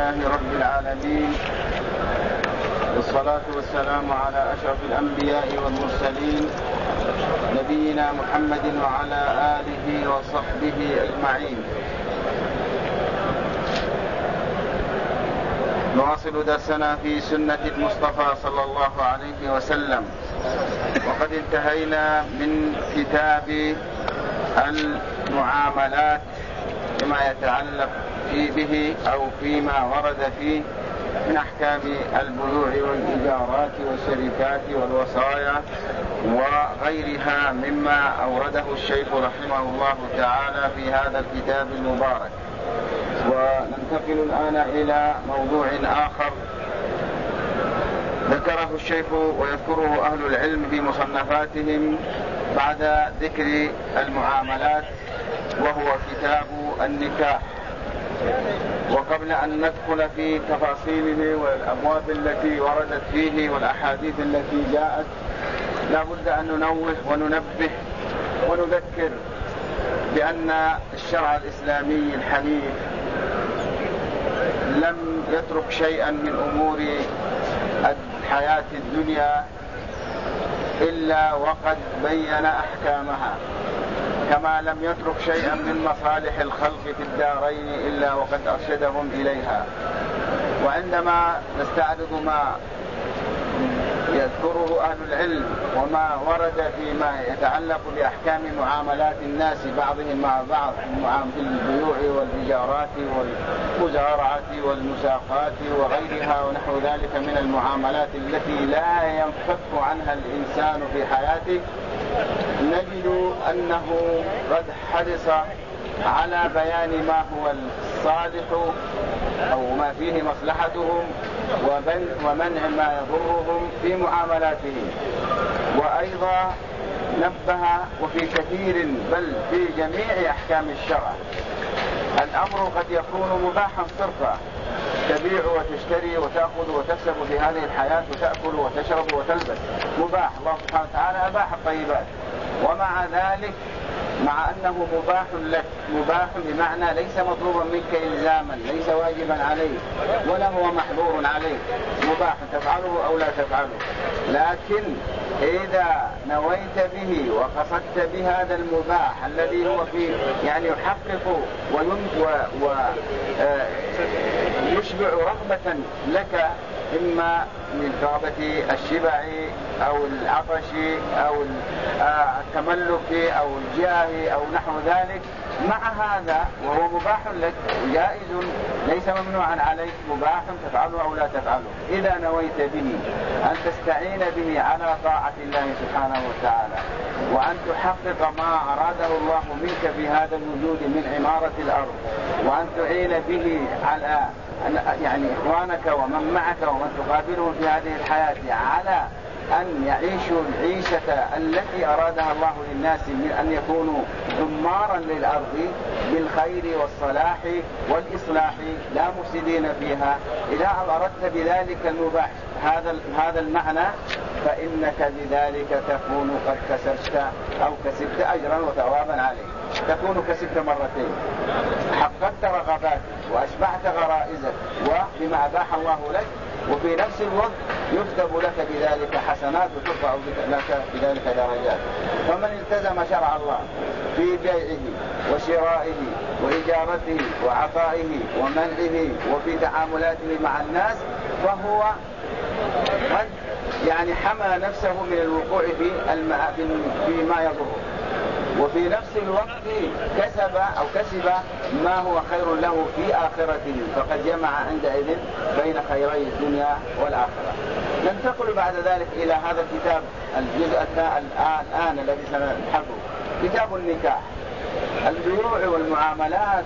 لله رب العالمين، والصلاة والسلام على أشرف الأنبياء والمرسلين نبينا محمد وعلى آله وصحبه أجمعين. نواصل درسنا في سنة المصطفى صلى الله عليه وسلم، وقد انتهينا من كتاب المعاملات بما يتعلق به أو فيما ورد فيه من أحكام البيوع والإيجارات والشركات والوصايا وغيرها مما أورده الشيخ رحمه الله تعالى في هذا الكتاب المبارك. وننتقل الآن إلى موضوع آخر ذكره الشيخ ويذكره أهل العلم في مصنفاتهم بعد ذكر المعاملات، وهو كتاب النكاح. وقبل أن ندخل في تفاصيله والأبواب التي وردت فيه والأحاديث التي جاءت، لا بد أن ننوه وننبه ونذكر بأن الشرع الإسلامي الحنيف لم يترك شيئا من أمور الحياة الدنيا إلا وقد بين أحكامها، كما لم يترك شيئا من مصالح الخلق في الدارين إلا وقد أرشدهم إليها. وعندما نستعرض ما يذكره أهل العلم وما ورد فيما يتعلق بأحكام معاملات الناس بعضهم مع بعض في البيوع والإيجارات والمزارعة والمساقات وغيرها ونحو ذلك من المعاملات التي لا ينفك عنها الإنسان في حياته، نجد أنه قد حرص على بيان ما هو الصالح أو ما فيه مصلحتهم ومنع ما يضرهم في معاملاتهم. وأيضا نبه وفي كثير بل في جميع أحكام الشرع الأمر قد يكون مباحا صرفا، تبيع وتشتري وتأخذ وتكسب في هذه الحياة وتأكل وتشرب وتلبس، مباح. الله سبحانه وتعالى أباح الطيبات، ومع ذلك مع أنه مباح لك، مباح بمعنى ليس مطلوبا منك إلزاما، ليس واجبا عليك ولا هو محظور عليك، مباح تفعله أو لا تفعله. لكن إذا نويت به وقصدت بهذا المباح الذي هو فيه يعني يحقق ويشبع رغبة لك، إما من رغبة الشبع أو العطش أو التملك أو الجاه أو نحو ذلك، مع هذا وهو مباح لك جائز ليس ممنوعا عليك، مباح تفعله أو لا تفعله. إذا نويت به أن تستعين به على طاعة الله سبحانه وتعالى، وأن تحقق ما أراده الله منك في هذا الوجود من عمارة الأرض، وأن تعين به على يعني إخوانك ومن معك ومن تقابلهم في هذه الحياة على أن يعيشوا العيشة التي أرادها الله للناس من أن يكونوا عمارا للأرض بالخير والصلاح والإصلاح لا مفسدين فيها. إذا أردت بذلك المباح هذا المعنى، فإنك بذلك تكون قد كسبت أو كسبت أجرا وثوابا عليه، تكون كسبت مرتين، حققت رغباتك وأشبعت غرائزك وبما أباح الله لك، وفي نفس الوقت يكتب لك بذلك حسنات وترفع لك بذلك درجات. فمن التزم شرع الله في بيعه وشرائه وإجارته وعطائه ومنعه وفي تعاملاته مع الناس، فهو قد يعني حمى نفسه من الوقوع فيما يضره، وفي نفس الوقت كسب ما هو خير له في آخرته، فقد جمع عندئذ بين خيري الدنيا والآخرة. ننتقل بعد ذلك إلى هذا الكتاب الجزء الآن الذي سنبحثه، كتاب النكاح. البيوع والمعاملات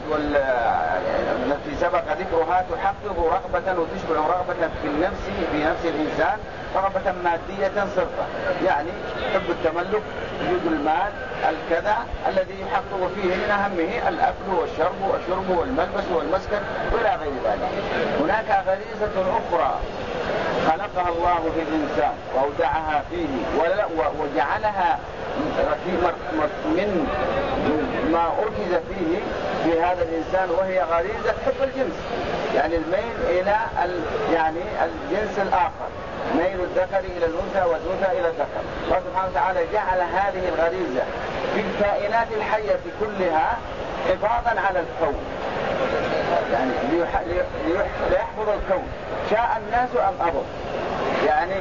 التي سبق ذكرها تحقق رغبة وتشبع رغبة في نفس الإنسان، رغبة مادية صرفة، يعني حب التملك، وجود المال، الكذا الذي يحقق فيه من أهمه الأكل والشرب والملبس والمسكن وإلى غير ذلك. هناك غريزة أخرى خلقها الله في الإنسان وأودعها فيه وجعلها من ما أركز فيه في هذا الإنسان، وهي غريزة حب الجنس، يعني الميل إلى يعني الجنس الآخر، ميل الذكر إلى الأنثى والأنثى إلى الذكر. الله سبحانه وتعالى جعل هذه الغريزة في الكائنات الحية كلها حفاظا على الكون، يعني ليحفظ الكون، شاء الناس أم أبوا، يعني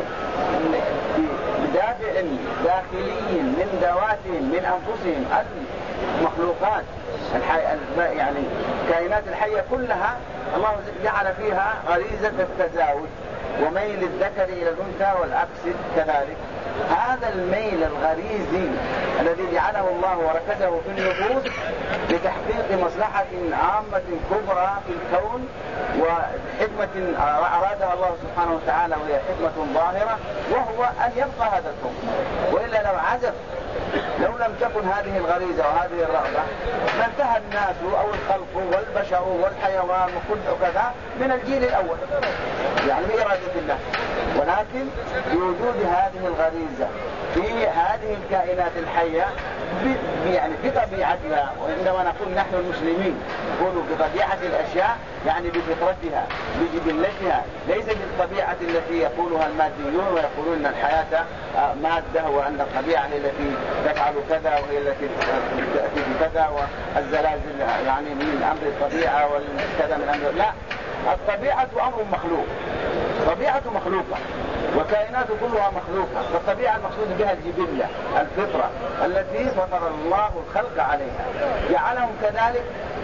بدافع داخلي من ذواتهم من أنفسهم. المخلوقات يعني الكائنات الحية كلها الله جعل فيها غريزة التزاوج وميل الذكر إلى الأنثى والعكس كذلك. هذا الميل الغريزي الذي جعله الله وركزه في النفوس لتحقيق مصلحة عامة كبرى في الكون وحكمة أرادها الله سبحانه وتعالى، وهي حكمة ظاهرة، وهو أن يبقى هذا الكون. وإلا لو عزف، لو لم تكن هذه الغريزة وهذه الرغبة لانتهى الناس أو الخلق والبشر والحيوان وكل كذا من الجيل الأول، يعني بإرادة الله. ولكن بوجود هذه الغريزة في هذه الكائنات الحية يعني بطبيعتها، وعندما نقول نحن المسلمين نقول بطبيعة الأشياء يعني بفطرتها بجبلتها، ليس بالطبيعة التي يقولها الماديون ويقولون أن الحياة مادة وأن الطبيعة هي التي تفعل كذا وهي التي تأتي بكذا والزلازل يعني من أمر الطبيعة والكذا من أمر. لا، الطبيعة أمر مخلوق، طبيعة مخلوقة وكائنات كلها مخلوقة. فالطبيعة المقصود بها الجبلة الفطرة التي فطر الله الخلق عليها، جعلهم كذلك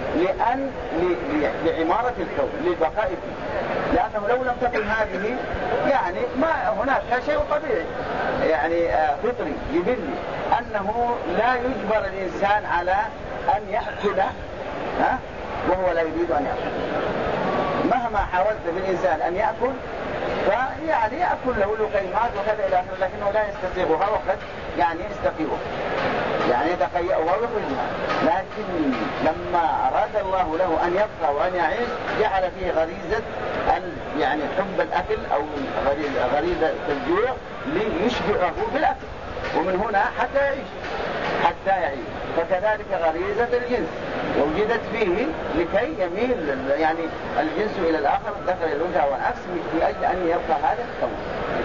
لعمارة الكون للبقاء فيه، لأنه لو لم تكن هذه يعني ما هناك شيء طبيعي يعني فطري جبلي، أنه لا يجبر الإنسان على أن يأكل وهو لا يريد أن يأكل. مهما حاولت بالإنسان أن يأكل فيعني يأكل له لقيمات وكذا إلى آخره، لكنه لا يستطيعها وقد يعني يستطيعها يعني يتقيأها ويخرجها. لكن لما أراد الله له أن يبقى وأن يعيش جعل فيه غريزة يعني حب الأكل أو غريزة الجوع ليشبعه بالأكل، ومن هنا حتى يعيش. فكذلك غريزة الجنس وجدت فيه لكي يميل يعني الجنس إلى الآخر، الذكر إلى الأنثى والعكس، من أجل أن يبقى هذا الكون.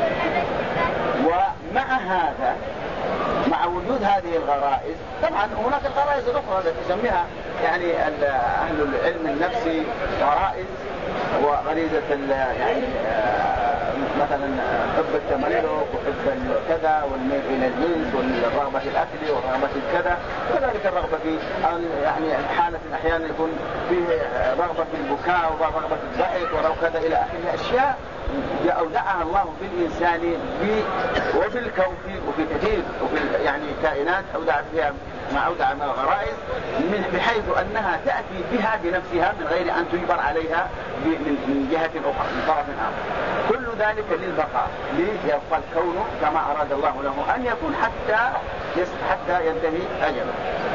ومع هذا، مع وجود هذه الغرائز، طبعا هناك الغرائز الأخرى التي تسميها يعني أهل العلم النفسي غرائز، وغريزة يعني مثلا حب التملك وحب كذا والميل إلى الجنس والرغبة في الأكل ورغبة الكذا، وكذلك الرغبة في يعني حالة أحيانا يكون فيه رغبة في البكاء ورغبة الضحك وكذا إلى آخره، أشياء أودعها الله بالإنسان وفي الكون وفي كثير وفي يعني كائنات أودع فيها ما أودع من الغرائز، بحيث أنها تأتي بها بنفسها من غير أن تجبر عليها من جهة أخرى من طرف آخر. كل ذلك للبقاء، ليبقى الكون كما أراد الله له أن يكون حتى ينتهي أجله.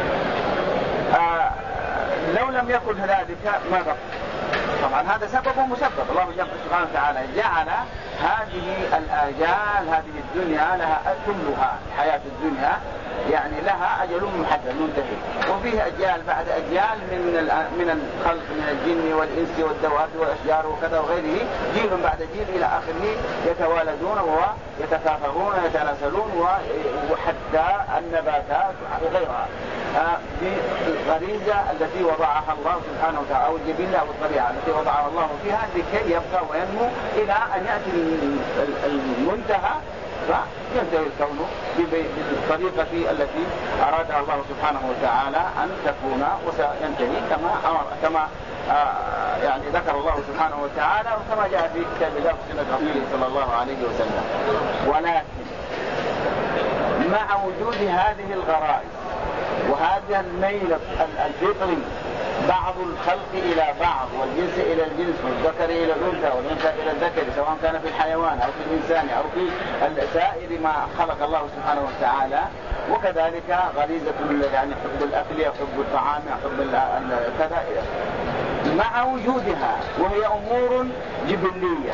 لو لم يكن ذلك ما بقى. طبعا هذا سبب ومسبب. الله سبحانه وتعالى جعل هذه الآجال، هذه الدنيا لها كلها، حياة الدنيا يعني لها أجل محدد منتهي، وفيه أجيال بعد أجيال من الخلق من الجن والإنس والدواب والأشجار وكذا وغيره، جيل بعد جيل إلى آخره يتوالدون ويتكاثرون ويتناسلون، وحتى النباتات وغيرها بالغريزة التي وضعها الله سبحانه وتعالى، أو الجبلة أو الطبيعة التي وضعها الله فيها لكي يبقى وينمو إلى أن يأتي المنتهى فينتهي الكون بالطريقة التي أرادها الله سبحانه وتعالى أن تكون، وسينتهي كما يعني ذكر الله سبحانه وتعالى وكما جاء في كتاب الله وسنة رسوله صلى الله عليه وسلم. ولكن مع وجود هذه الغرائز وهذا الميل الفطري، بعض الخلق إلى بعض والجنس إلى الجنس والذكر إلى الأنثى والأنثى إلى الذكر، سواء كان في الحيوان أو في الإنسان أو في سائر ما خلق الله سبحانه وتعالى، وكذلك غريزة يعني حب الأكل يحب الطعام يحب كذا، مع وجودها وهي أمور جبلية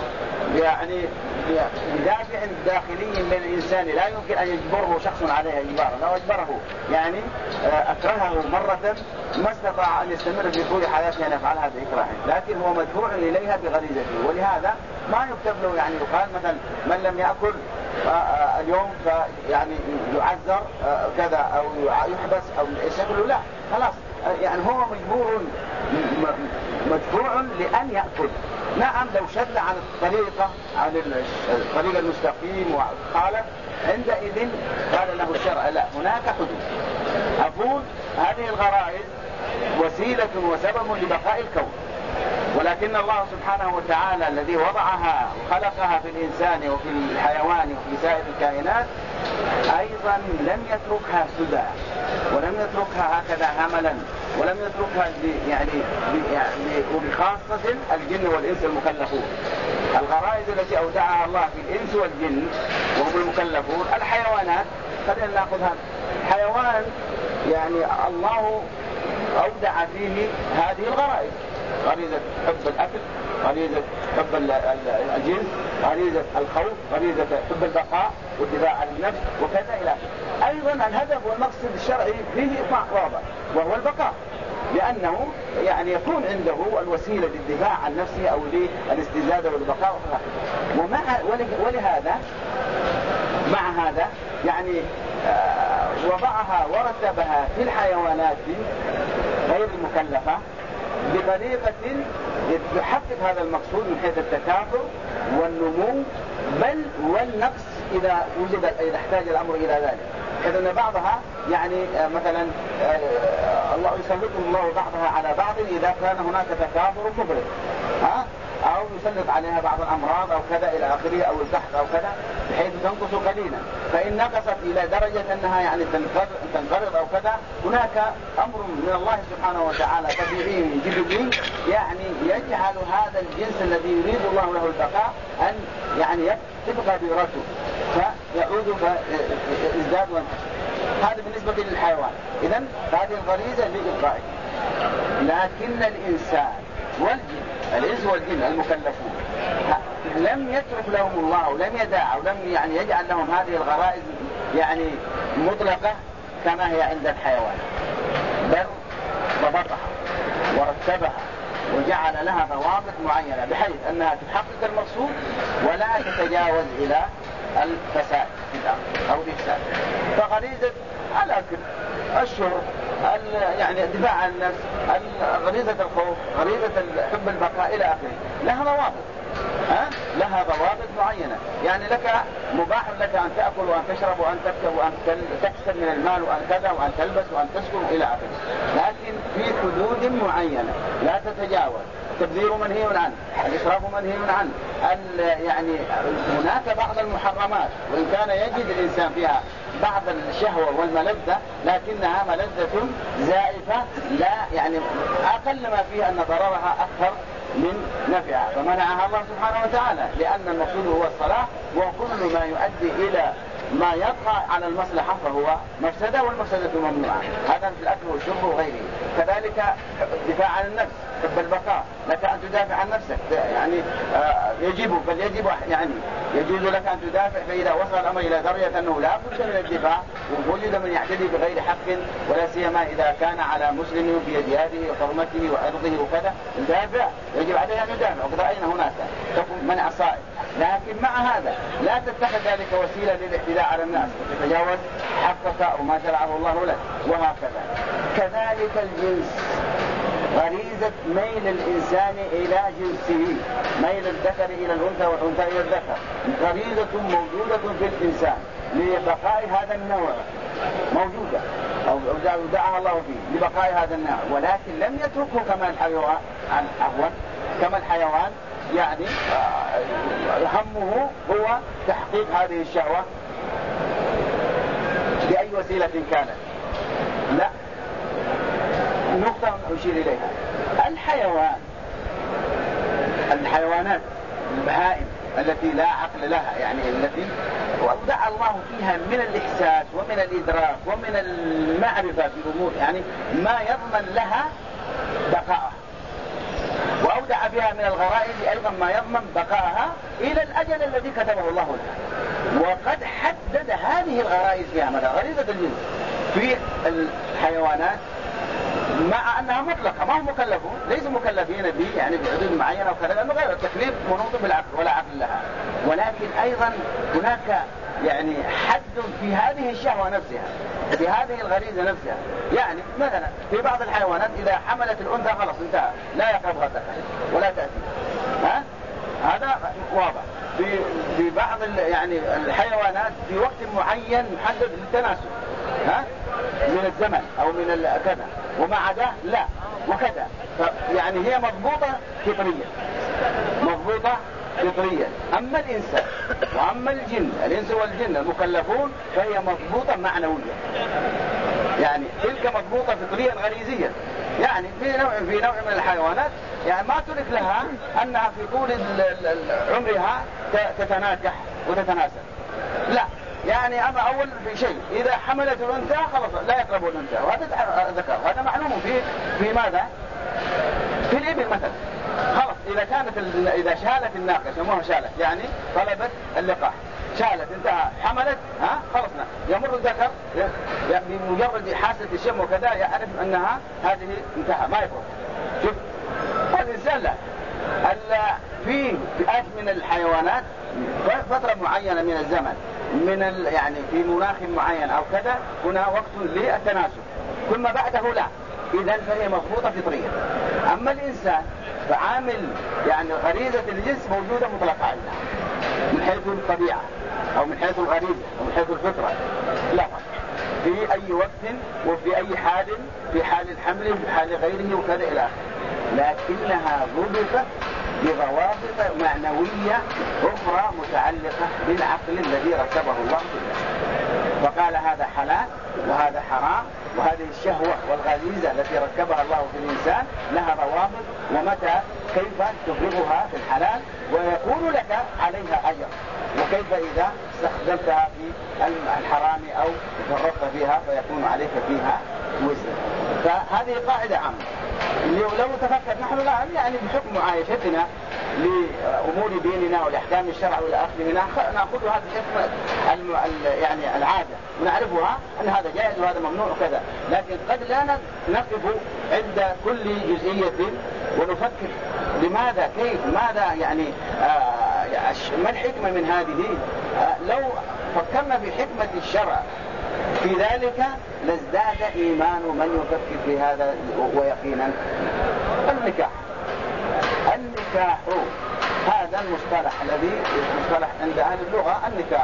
يعني بدافع داخلي من الإنسان لا يمكن أن يجبره شخص عليها إجبارا، لو أجبره يعني أكرهه مرة ما استطاع أن يستمر في طول حياته أن يفعلها بإكراه، لكن هو مدفوع إليها بغريزته. ولهذا ما يكتب له يعني يقال مثلا من لم يأكل اليوم فيعني يعذر كذا أو يحبس أو يشكله، لا خلاص يعني هو مجبور مدفوع لأن يأكل. نعم لو شد عن الطريقة عن الطريق المستقيم وخالف عندئذ قال له الشرع لا، هناك حدود. أقول هذه الغرائز وسيلة وسبب لبقاء الكون، ولكن الله سبحانه وتعالى الذي وضعها وخلقها في الإنسان وفي الحيوان وفي سائر الكائنات أيضا لم يتركها سدى، ولم يتركها هكذا هملا، ولم يتركها وبخاصة الجن والإنس المكلفون. الغرائز التي أودعها الله في الإنس والجن وهم المكلفون. الحيوانات خلينا نأخذ هذا الحيوان يعني الله أودع فيه هذه الغرائز، غريزة حب الأكل، غريزة حب الجنس، غريزة الخوف، غريزة حب البقاء والدفاع عن النفس وكذا إلى أيضا الهدف والمقصد الشرعي فيه واضح وهو البقاء، لأنه يعني يكون عنده الوسيلة للدفاع عن نفسه أو للاستزادة والبقاء. ولهذا مع هذا يعني وضعها ورتبها في الحيوانات غير المكلفة بطريقة تحقق هذا المقصود من حيث التكاثر والنمو بل والنقص إذا احتاج الأمر إلى ذلك. إذا أن بعضها يعني مثلا الله يسلط الله بعضها على بعض إذا كان هناك تكاثر مفرط، أو يسلط عليها بعض الأمراض أو كذا إلى آخره أو القحط أو كذا بحيث تنقص قليلا. فإن نقصت إلى درجة أنها يعني تنقرض أو كذا هناك أمر من الله سبحانه وتعالى طبيعي جبلي يعني يجعل هذا الجنس الذي يريد الله له البقاء أن يعني تبقى بيرته فيعود فيزداد وينقص. هذا بالنسبة للحيوان. إذن هذه الغريزة لإبقائه. لكن الإنسان والجن الإنس والجن المكلفون لم يترك لهم الله ولم يدع ولم يعني يجعل لهم هذه الغرائز يعني مطلقة كما هي عند الحيوان، بل ضبطها ورتبها وجعل لها ضوابط معينة بحيث أنها تحقق المقصود ولا تتجاوز إلى الفساد أو الإفساد. فغريزة الأكل، الشرب، يعني الدفاع عن النفس، غريزة الخوف، غريزة حب البقاء إلى آخره لها ضوابط، لها ضوابط معينة. يعني لك مباح لك أن تأكل وأن تشرب وأن تركب وأن تكسب من المال وأن كذا وأن تلبس وأن تسكن إلى آخره، لكن في حدود معينة لا تتجاوز. التبذير منهي عنه، الإسراف منهي عنه، يعني هناك بعض المحرمات وإن كان يجد الإنسان فيها بعض الشهوة والملذة لكنها ملذة زائفة لا يعني أقل ما فيها أن ضررها أكثر من نفعها فمنعها الله سبحانه وتعالى، لأن المقصود هو الصلاة وكل ما يؤدي إلى ما يبقى على المصلحة فهو مفسدة والمفسدة ممنوعة. هذا في الأكل والشرب وغيره. كذلك الدفاع عن النفس، حب البقاء، لك أن تدافع عن نفسك يعني يجب يعني يجوز لك أن تدافع. فإذا وصل الأمر إلى درجة أنه لا بد من الدفاع ووجد من يعتدي بغير حق ولا سيما إذا كان على مسلم بيد يده وحرمته وعرضه وكذا الدافع يجب عليه أن يدافع. وقد رأينا هناك منع صائب، لكن مع هذا لا تتخذ ذلك وسيلة للاعتداء على الناس وتتجاوز حقك أو ما شرعه الله لك وهكذا. كذلك الجنس، غريزة ميل الإنسان إلى جنسه، ميل الذكر إلى الأنثى والأنثى إلى الذكر، غريزة موجودة في الإنسان لبقاء هذا النوع، موجودة أو دعاها الله فيه لبقاء هذا النوع، ولكن لم يتركه كما الحيوان كما الحيوان يعني همه هو تحقيق هذه الشهوة بأي وسيلة كانت. لا، نقطة أشير إليها. الحيوانات البهائم التي لا عقل لها يعني التي وأودع الله فيها من الإحساس ومن الإدراك ومن المعرفة في الأمور يعني ما يضمن لها بقاءها، وأودع أودع بها من الغرائز أيضا ما يضمن بقاءها إلى الأجل الذي كتبه الله لها. وقد حدد هذه الغرائز فيها، مثلا غريزة الجنس في الحيوانات مع أنها مطلقة، ما هم مكلفون، ليسوا مكلفين به يعني بحدود معينة وكذا، لأنه غير التكليف منوط بالعقل ولا عقل لها. ولكن أيضا هناك يعني حد في هذه الشهوة نفسها، في هذه الغريزة نفسها. يعني مثلا في بعض الحيوانات إذا حملت الأنثى خلاص انتهى، لا يقربها الذكر ولا تأتي، هذا واضح. في بعض يعني الحيوانات في وقت معين محدد للتناسل من الزمن أو من كذا، وما عدا لا وكذا. يعني هي مضبوطة فطريا، مضبوطة فطريا. أما الإنسان وأما الجن، الإنس والجن المكلفون، فهي مضبوطة معنويا. يعني تلك مضبوطة فطريا غريزيا. يعني في نوع من الحيوانات يعني ما ترك لها أنها في طول عمرها تتناكح وتتناسل، لا. يعني أما أول في شيء إذا حملت الأنثى خلاص لا يقرب الأنثى، وهذا ذكر، وهذا معلوم في ماذا؟ في الإبل مثلا. خلاص إذا شالت الناقة، يسموها شالت، يعني طلبت اللقاح، شالت انتهى، حملت خلاص يمر الذكر بمجرد حاسة الشم وكذا يعرف أنها هذه انتهى، ما يقرب. شوف الإنسان لا. في فئات من الحيوانات فترة معينة من الزمن يعني في مناخ معين أو كذا هنا وقت للتناسل، ثم بعده لا. إذن فهي مضبوطة فطريا. أما الإنسان فعامل يعني غريزة الجنس موجودة مطلقة عنها من حيث الطبيعة أو من حيث الغريزة أو من حيث الفطرة، لا في أي وقت وفي أي حال، في حال الحمل وفي حال غيره وكذا إلى آخره، لكنها ضبطت بضوابط معنوية أخرى متعلقة بالعقل الذي رتبه الله فيه. فقال هذا حلال وهذا حرام، وهذه الشهوة والغريزة التي ركبها الله في الإنسان لها ضوابط، ومتى كيف تفرغها في الحلال ويكون لك عليها أجر، وكيف إذا استخدمتها في الحرام أو فرطت فيها فيكون عليك فيها وزر. فهذه قاعدة عامة. لو تفكر نحن الآن يعني بحكم معايشتنا لأمور ديننا والأحكام الشرع والى آخره نأخذ هذه الحكمة يعني العادة ونعرفها أن هذا جائز وهذا ممنوع وكذا، لكن قد لا نقف عند كل جزئية ونفكر لماذا كيف ماذا يعني ما الحكمة من هذه. لو فكرنا في حكمة الشرع في ذلك لازداد إيمان من يفكر في هذا ويقينا. النكاح هذا المصطلح الذي مصطلح عند أهل اللغة. النكاح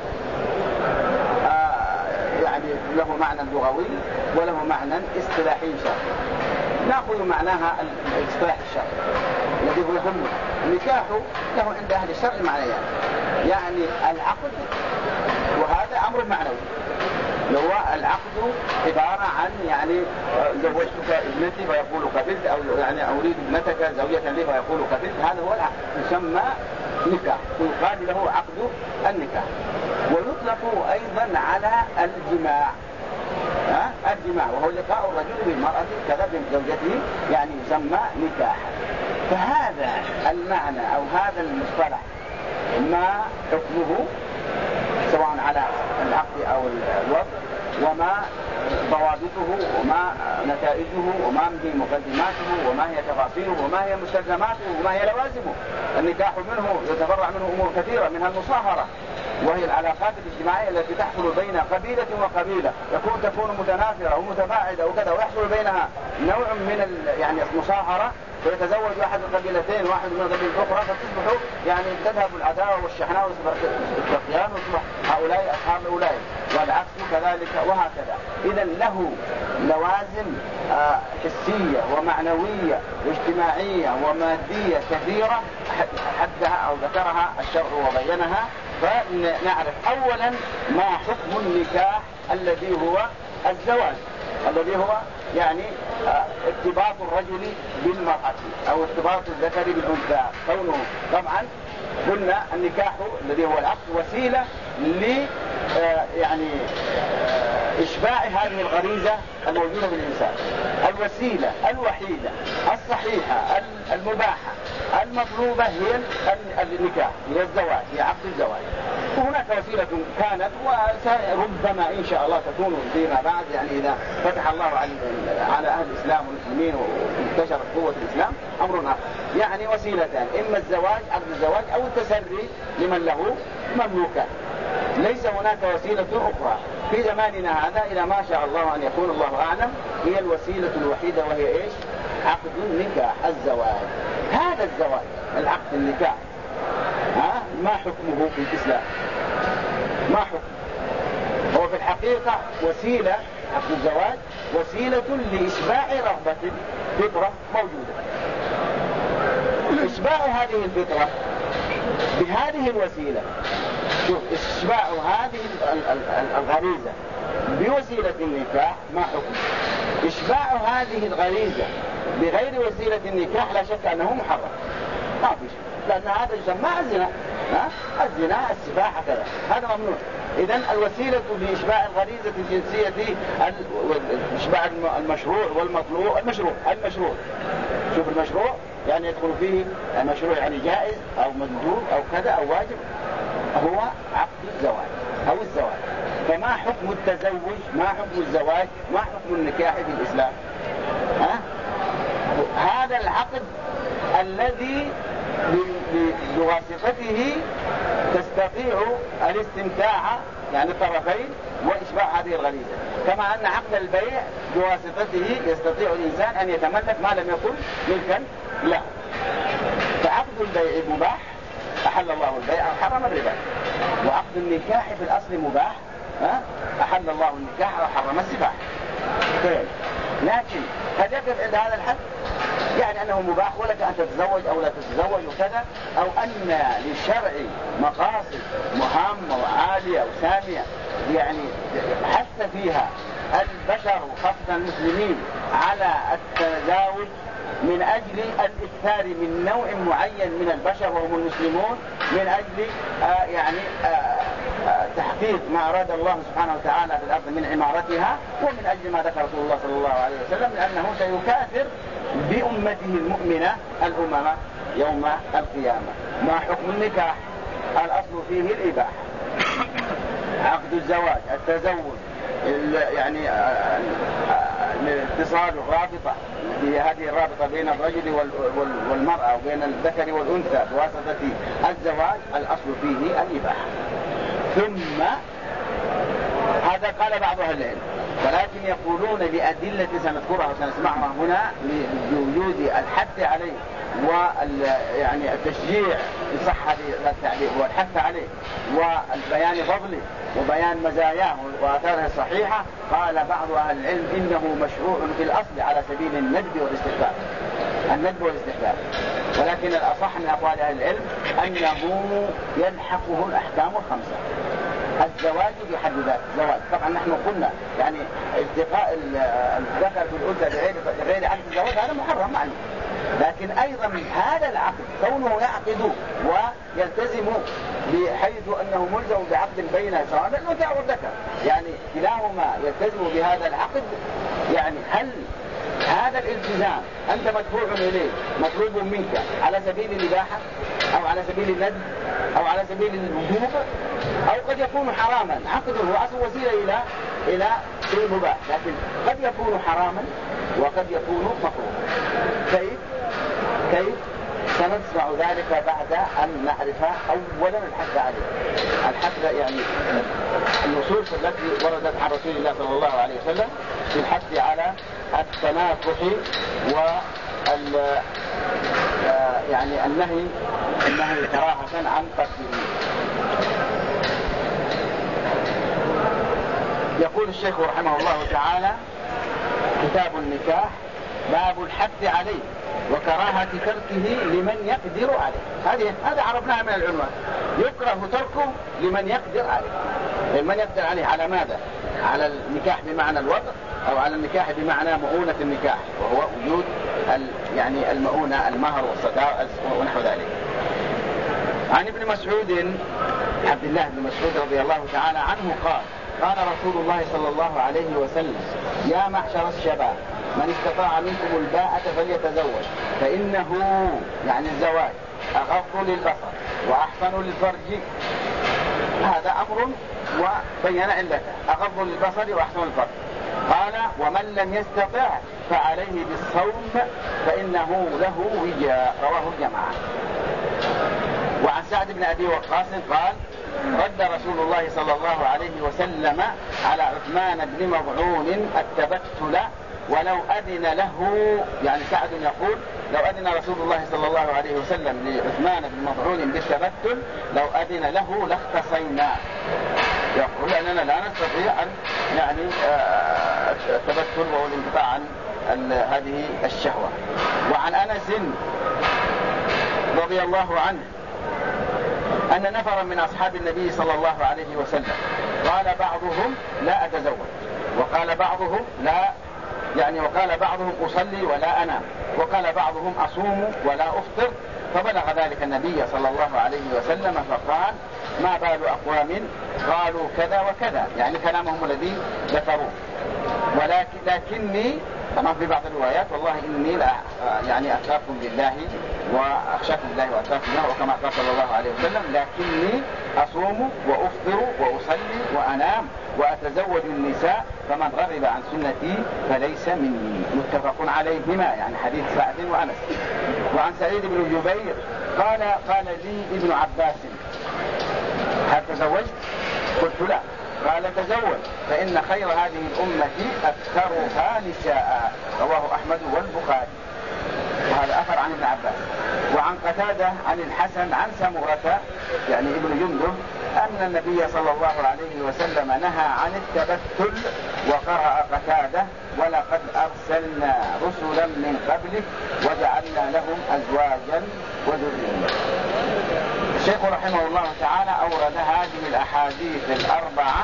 يعني له معنى لغوي وله معنى اصطلاحي شرعي. نأخذ معناها الاصطلاح الشرعي الذي هو يهمنا. النكاح له عند أهل الشرع معنيان، يعني العقد، وهذا أمر معنوي. لو العقد عبارة عن يعني زوجتك ابنتي فيقول قبلت، أو يعني أريد ابنتك زوجة لي فيقول قبلت، هذا هو العقد يسمى نكاح، يقال له عقد النكاح. ويطلق أيضا على الجماع، الجماع وهو لقاء الرجل بالمرأة كذا بزوجته، يعني يسمى نكاحا. فهذا المعنى أو هذا المصطلح ما حكمه سواء على العقد أو الوضع، وما ضوابطه وما نتائجه وما هي مقدماته وما هي تفاصيله وما هي مستلزماته وما هي لوازمه. النكاح منه يتفرع منه أمور كثيرة، منها المصاهرة وهي العلاقات الاجتماعية التي تحصل بين قبيلة وقبيلة، تكون متنافرة ومتباعدة وكذا، ويحصل بينها نوع من يعني المصاهرة، فيتزوج واحد من القبيلتين واحد من القبيلة الأخرى، فتصبح يعني تذهب العداوة والشحناء والصفيان وتصبح هؤلاء أصحاب أولئك، والعكس كذلك وهكذا. إذا له لوازم حسية ومعنوية واجتماعية ومادية كثيرة حدها أو ذكرها الشرع وبينها. فنعرف أولا ما حكم النكاح الذي هو الزواج، الذي هو يعني ارتباط الرجل بالمرأة أو ارتباط الذكر بالأنثى. كونه طبعا قلنا النكاح الذي هو العقد وسيلة ل يعني إشباع هذه الغريزة الموجودة في الإنسان. الوسيلة الوحيدة الصحيحة المباحة المطلوبة هي النكاح، هي الزواج، هي عقد الزواج. وهناك وسيلة كانت وربما إن شاء الله تكون فيما بعد، يعني إذا فتح الله على أهل الإسلام والمسلمين وانتشرت قوة الإسلام أمر آخر. يعني وسيلتان، إما الزواج عقد الزواج أو التسري لمن له مملوكات. ليس هناك وسيلة أخرى في زماننا هذا إلى ما شاء الله أن يكون الله أعلم هي الوسيلة الوحيدة، وهي إيش؟ عقد النكاح، الزواج. هذا الزواج العقد النكاح ما حكمه في الإسلام؟ ما حكمه؟ هو في الحقيقة وسيلة، عقد الزواج وسيلة لإشباع رغبة فطرة موجودة. إشباع هذه الفطرة بهذه الوسيلة، شوف، إشباع هذه الغريزة بوسيلة النكاح ما حكم؟ إشباع هذه الغريزة بغير وسيلة النكاح لا شك أنه محرم، ما في شيء، لأن هذا يسمى الزنا. الزنا السباحة كذا، هذا ممنوع. إذن الوسيلة لإشباع الغريزة الجنسية إشباع المشروع والمطلوب. المشروع شوف، المشروع يعني يدخل فيه المشروع، يعني جائز أو مندوب أو كذا أو واجب، هو عقد الزواج أو الزواج. فما حكم التزوج؟ ما حكم الزواج؟ ما حكم النكاح في الإسلام؟ هذا العقد الذي بواسطته تستطيع الاستمتاع، يعني الطرفين، وإشباع هذه الغريزة. كما أن عقد البيع بواسطته يستطيع الإنسان أن يتملك ما لم يكن ملكا له. فعقد البيع مباح، أحل الله البيع وحرم الربا. وعقد النكاح في الأصل مباح، أحل الله النكاح وحرم السباحة. لكن هل يقف عند هذا الحد؟ يعني أنه مباح ولك أن تتزوج أو لا تتزوج وكذا، أو أن للشرع مقاصد مهمة وعالية وسامية، يعني حث فيها البشر خاصة المسلمين على التزاوج من أجل الإكثار من نوع معين من البشر وهم المسلمون، من أجل تحقيق ما أراد الله سبحانه وتعالى في الأرض من عمارتها، ومن أجل ما ذكر رسول الله صلى الله عليه وسلم لأنه سيكاثر بأمته المؤمنة الأمم يوم القيامة. ما حكم النكاح؟ الأصل فيه الإباحة. عقد الزواج، التزوج، يعني الاتصال، الرابطة، هذه الرابطة بين الرجل والمرأة وبين الذكر والأنثى بواسطة الزواج، الأصل فيه الإباحة. ثم هذا قال بعض أهل العلم، ولكن يقولون لأدلة سنذكرها وسنسمعها هنا لوجود الحث عليه يعني التشجيع لصح هذا التعليق والحث عليه والبيان فضله وبيان مزاياه وآثاره الصحيحة. قال بعض أهل العلم إنه مشروع في الأصل على سبيل الندب والاستحباب، الندب والاستحباب، ولكن الأصح من أقوال أهل العلم أنه يلحقه الأحكام الخمسة. الزواج بحد ذاته زواج، طبعا نحن قلنا يعني التقاء الذكر بالأنثى بغير عقد الزواج هذا محرم معنا، لكن أيضا هذا العقد كونه يعقد ويلتزم بحيث أنه ملزم بعقد بينه سواء الأنثى أو الذكر، يعني كلاهما يلتزم بهذا العقد. يعني هل هذا الالتزام أنت مدفوع إليه مطلوب منك على سبيل الإباحة أو على سبيل الندب أو على سبيل الوجوب، أو قد يكون حراما؟ عقده هو أصل وسيلة إلى شيء مباح، لكن قد يكون حراما وقد يكون مكروها. كيف؟ سنسمع ذلك بعد أن نعرف أولا الحث عليه. الحث يعني النصوص التي وردت عن رسول الله صلى الله عليه وسلم في الحث على التناكح يعني النهي كراهة عن قتله. يقول الشيخ رحمه الله تعالى: كتاب النكاح، باب الحث عليه وكراهة تركه لمن يقدر عليه. هذا عرفناها من العنوان. يكره تركه لمن يقدر عليه. لمن يقدر عليه على ماذا؟ على النكاح بمعنى الوضع، أو على النكاح بمعنى مؤونة النكاح، وهو وجود يعني المؤونة، المهر والصداق ونحو ذلك. عن ابن مسعود، عبد الله بن مسعود رضي الله تعالى عنه قال: قال رسول الله صلى الله عليه وسلم: يا معشر الشباب من استطاع منكم الباءة فليتزوج فإنه يعني الزواج أغض للبصر وأحسن للفرج. هذا أمر وبين علته، أغض للبصر وأحسن للفرج. قال ومن لم يستطع فعليه بالصوم فإنه له وجاء، رواه الجماعة. وعن سعد بن أبي وقاص قال رد رسول الله صلى الله عليه وسلم على عثمان بن مظعون التبتل ولو أذن له، يعني سعد يقول لو أذن رسول الله صلى الله عليه وسلم لعثمان بن مظعون بالتبتل لو أذن له لاختصينا، يقول أننا لا نستطيع أن يعني التبتل وهو الانقطاع عن هذه الشهوة. وعن أنس رضي الله عنه أن نفرا من أصحاب النبي صلى الله عليه وسلم قال بعضهم لا أتزوج وقال بعضهم لا يعني وقال بعضهم أصلي ولا أنام وقال بعضهم أصوم ولا أفطر، فبلغ ذلك النبي صلى الله عليه وسلم فقال ما بال أقوام قالوا كذا وكذا، يعني كلامهم الذي ذكروه، لكني طبعا في بعض الروايات والله إني لا يعني أخافكم لله وأخشاكم الله وأتقاكم الله، وكما قال صلى الله عليه وسلم لكني أصوم وأفطر وأصلي وأنام وأتزوج النساء فمن رغب عن سنتي فليس مني. متفق عليهما، يعني حديث سعد وأنس. وعن سعيد بن جبير قال لي ابن عباس هل تزوجت؟ قلت لا. قال تزوج فإن خير هذه الأمة أكثرها نساء، رواه أحمد والبخاري. وهذا أثر عن ابن عباس. وعن قتادة عن الحسن عن سمرة يعني ابن جندب أن النبي صلى الله عليه وسلم نهى عن التبتل، وقرأ قتادة ولقد أرسلنا رسلا من قبلك وجعلنا لهم أزواجا وذرية. الشيخ رحمه الله تعالى أورد هذه الأحاديث الأربعة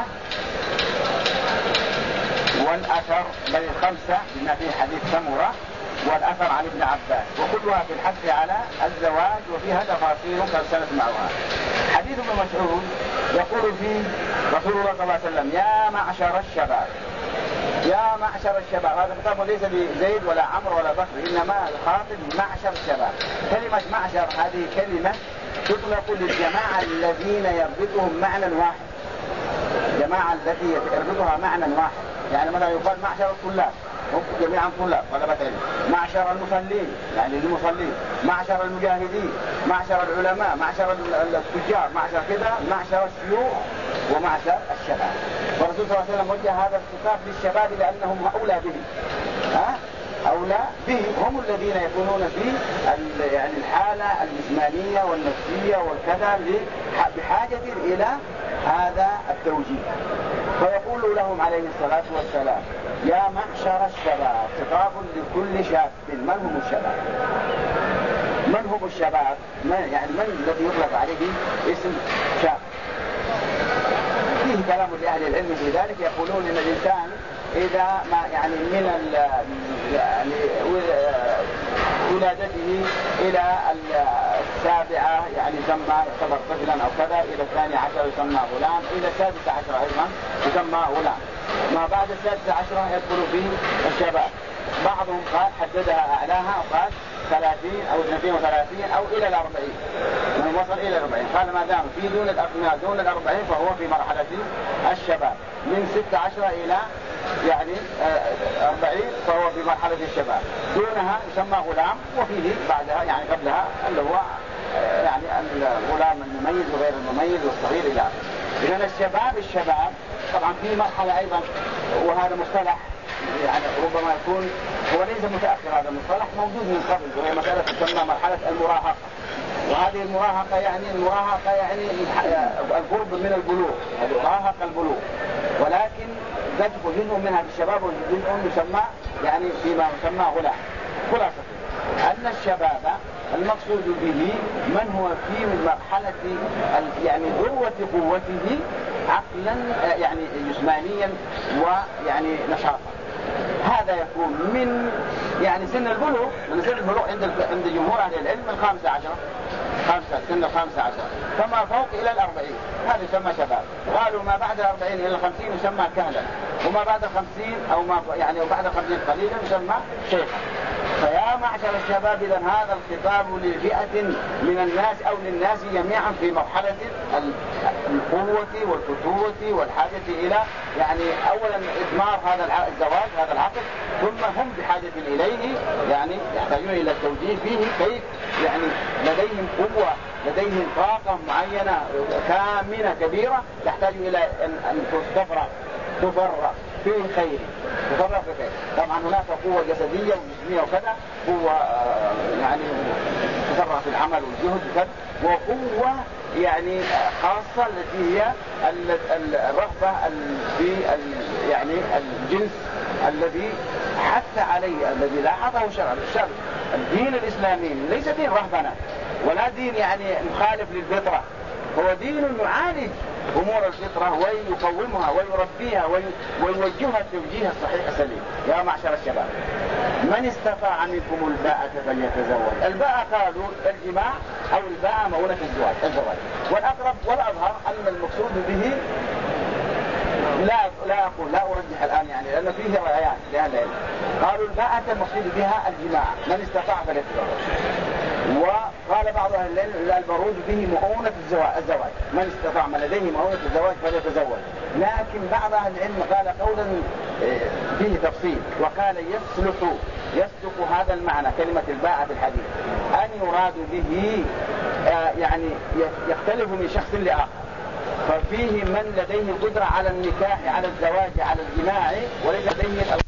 والأثر بل الخمسة بما فيه حديث سمرة والأثر عن ابن عباس، وكلها في الحث على الزواج وفيها تفاصيل قد سنسمعها. حديث ابن مسعود يقول فيه رسول الله صلى الله عليه وسلم يا معشر الشباب، يا معشر الشباب. هذا خطاب ليس لزيد ولا عمرو ولا بكر، إنما الخاطب معشر الشباب. كلمة معشر هذه كلمة تطلق للجماعة الذين يربطهم معنى واحد، جماعة التي يربطها معنى واحد. يعني مثلا يقال معشر الطلاب هم جميعا طلاب طلبة علم، معشر المصلين يعني المصلين، معشر المجاهدين، معشر العلماء، معشر التجار، معشر كذا، معشر الشيوخ ومعشر الشباب. والرسول صلى الله عليه وسلم وجه هذا الخطاب للشباب لأنهم أولى به، أولى به، هم الذين يكونون في يعني الحالة الجسمانية والنفسية والكذا بحاجة إلى هذا التوجيه. فيقول لهم عليه الصلاة والسلام يا معشر الشباب، خطاب لكل شاب. من هم الشباب؟ من هم الشباب؟ يعني من الذي يطلق عليه اسم شاب؟ فيه كلام لأهل العلم في ذلك، يقولون إن الإنسان إذا ما يعني من يعني ولادته إلى السابعة يعني يسمى يعتبر طفلا أو كذا، إلى 12 يسمى غلام، إلى 16 أيضا يسمى غلام، ما بعد 16 يدخل فيه الشباب. بعضهم قال حددها أعلاها وقال 30 أو 32 أو إلى 40، من وصل إلى 40 قال ما دام في دون 40 فهو في مرحلة الشباب، من 16 إلى يعني 40 فهو في مرحلة الشباب، دونها يسمى غلام، وفيه بعدها يعني قبلها اللي هو يعني الغلام المميز وغير المميز والصغير إلى آخره. إذن الشباب طبعا في مرحلة أيضا، وهذا مصطلح يعني ربما يكون هو ليس متأخر، هذا المصطلح موجود من قبل، وهي مسألة تسمى مرحلة المراهقة. وهذه المراهقة يعني القرب من البلوغ، هذه مراهقة البلوغ، ولكن تدخل جزء منها في الشباب وجزء يسمى يعني فيما يسمى غلام. خلاصة أن الشباب المقصود به من هو في مرحلة يعني ذروة قوته عقلا يعني جسمانيا ويعني نشاطا. هذا يكون من يعني سن البلوغ، من سن البلوغ عند جمهور أهل العلم من 15 سن 15 فما فوق إلى 40 هذا يسمى شباب. قالوا ما بعد 40 إلى 50 يسمى كهلا، وما بعد 50 أو ما يعني وبعد 50 قليلا يسمى شيخا. فيا معشر الشباب إذا هذا الخطاب لفئة من الناس أو للناس جميعا في مرحلة القوة والفتوة والحاجة إلى يعني أولا إدمار هذا الزواج هذا العقد، ثم هم بحاجة إليه يعني يحتاجون إلى التوجيه فيه كيف يعني لديهم قوة لديهم طاقة معينة كامنة كبيرة تحتاج إلى أن تفرغ في خير تفرغ في خير. طبعا هناك قوة جسدية وجسمية وكذا، قوة يعني تفرغ في العمل والجهد وكذا، وقوة يعني خاصة التي هي الرغبة في يعني الجنس الذي حث عليه الذي لاحظه شرع الدين الإسلامي ليس دين رهبنة ولا دين يعني مخالف للفطرة، هو دين يعالج أمور الفطرة ويقومها ويربيها ويوجهها التوجيه الصحيح السليم. يا معشر الشباب من استطاع منكم الباءة فليتزوج. الباءة قالوا الجماع أو الباءة مؤونة الزواج، والأقرب والأظهر أن المقصود به لا أرجح الآن يعني لأن فيه روايات لأهل العلم قالوا الباءة المقصود بها الجماع من استطاع فليتزوج، وقال بعض أهل العلم البروج به مؤونة الزواج من استطاع من لديه مؤونة الزواج فليتزوج. لكن بعض أهل العلم قال قولا فيه تفصيل وقال يصدق هذا المعنى كلمة الباءة في الحديث أن يراد به يعني يختلف من شخص لآخر، ففيه من لديه قدرة على النكاح على الزواج على الجماع وليس لديه